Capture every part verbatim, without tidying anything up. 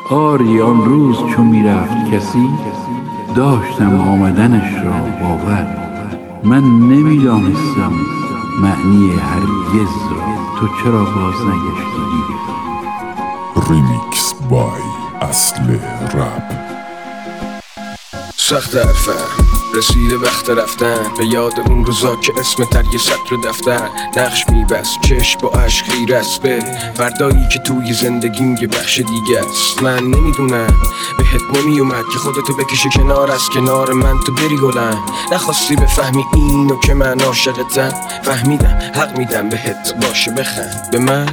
آری آن روز چون میرفت کسی، داشتم آمدنش را باور. من نمیدانستم معنی هرگز را، تو چرا باز نگشتی دیگر؟ ریمیکس بای اصل رپ. سخت حرفم رسیده وقت رفتن به یاد اون روزا که اسم تر یه سطر دفتر نقش میبست، چشم با عشق خیره است به فردایی که توی زندگیم یه بخش دیگه است. من نمیدونم بهت نمیومد که خودتو بکشی کنار از کنار من تو بری گلم. نخواستی بفهمی اینو که من عاشقتم، فهمیدم حق میدم بهت باشه بخند به من.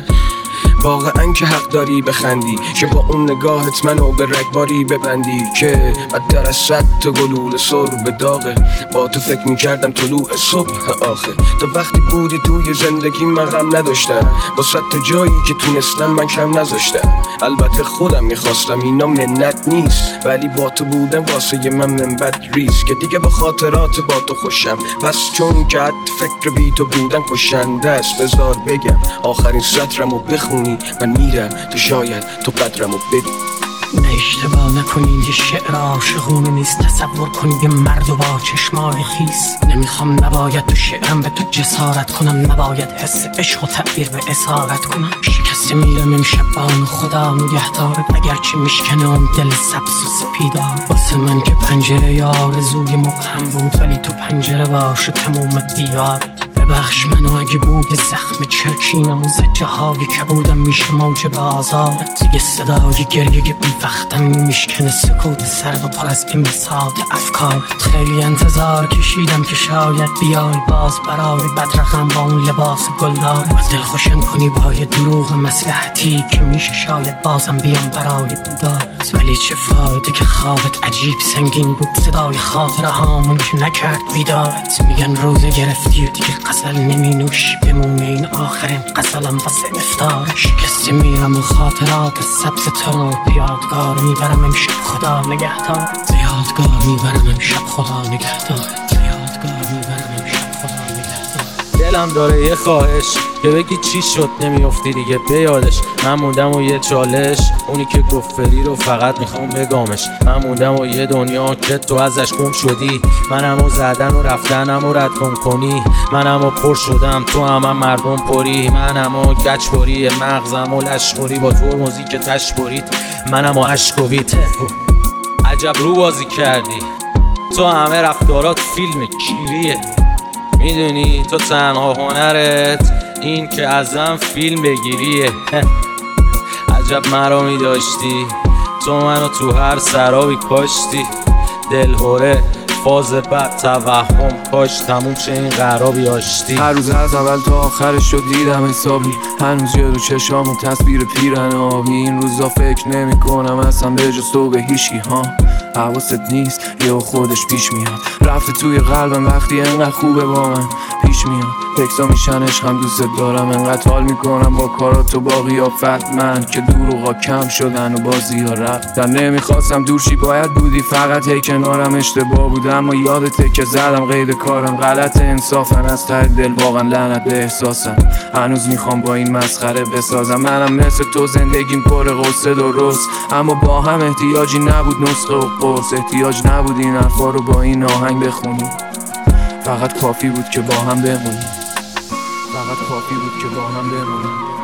واقعا که حق داری بخندی که با اون نگاهت منو به رگباری ببندی که بدتر از صد تا گلوله سر به داغه. با تو فکر میکردم طلوع صبح آخه. تو وقتی بودی توی زندگی من غم نداشتم، با صد تا جایی که تونستم من کم نذاشتم. البته خودم میخواستم اینا منت نیست، ولی با تو بودم واسه من منبت ریز که دیگه با خاطرات با تو خوشم. پس چون که حد فکر بی تو بودن کشنده است، بذار بگم آخرین سطرمو بخونی من میرم تو شاید تو قدرمو بدی. نه اشتباه نکنین یه شعر عاشقونه نیست. تصور کن یه مرد و با چشمای خیس. نمیخوام نباید تو شعرم به تو جسارت کنم، نباید حس عشق و تعبیر به اسارت کنم. شکسته میرم امشب بان خدا نگهدارت، اگرچه میشکنه اون دل سبز و سپیدار. واسه من که پنجره آرزوی مبهم بود، ولی تو پنجره باشه تموم دیوار. ببخش منو اگه بود زخم چرکینم و زجه هایی که بودم میشه موج بازارت. دیگه صدای گریه بی وقتم میشکنه سکوت سرد و پر از انبساط افکارت. خیلی انتظار کشیدم که شاید بیای باز برای بدرقم با اون لباس گلدار. و دل خوشم کنی با یه دروغ مصلحتی که میشه شاید بازم بیام برای بودارت. ولی چه فایده که خوابت عجیب سنگین بود، صدای خاطره هامون که نکرد بیدارت. میگن روزه گرفتی و دیگه غزل نمی نوشی، بمونه این آخرین غزلم واسه افطار. شکسته میرم و خاطرات سبز تو یادگار میبرم امشب خدا نگهدار. یادگار میبرم امشب خدا نگهدار. یادگار میبرم امشب خدا نگهدار. دلم داره یه خواهش که بگی چی شد نمیافتی دیگه به یادش. من موندم و یه چالش، اونی که گفت فری رو فقط میخوام بگامش. من موندم و یه دنیا که تو ازش گم شدی. منم و زدن و رفتنم و رد کن کنی. منم و پر شدم تو هم, هم مردم پری. منم و گچ پری مغزم و لشخوری، با تو موزیک تش برید منم و عشقویت. عجب رو بازی کردی تو، همه رفتارات فیلم کیریه. میدونی تو تنها هنرت این که ازم فیلم بگیریه. عجب مرا میداشتی تو، منو تو هر سرابی کاشتی. دلهوره فاز بد توهم کاش تموم چه این قرابی آشتی. هر روز از اول تا آخرش رو دیدم حسابی، هنوز یه رو چشام و تصویر پیرن آبی. این روزا فکر نمی کنم اصلا به جز تو به هیچی ها. حواست نیست یه خودش پیش میاد، رفته توی قلبم وقتی انقدر خوبه با من پیش میاد. تکسا میشن عشقم دوست دارم، انقدر حال میکنم با کارات و با قیافت. من که دروغا کم شدن و بازی ها رفتن. نمیخواستم دورشی باید بودی، فقط هی کنارم اشتباه بودم. اما یادته که زدم قید کارم غلط انصافن. از ته دل واقعا لعنت به احساسم، هنوز میخوام با این مسخره بسازم. منم مثل تو زندگیم پر قصه درست، اما با هم احتیاجی نبود نسخه و قرص. احتیاج نبود این حرفا رو با این آهنگ بخونیم، فقط کافی بود که با هم بمونیم. فقط کافی بود که با هم بمونیم.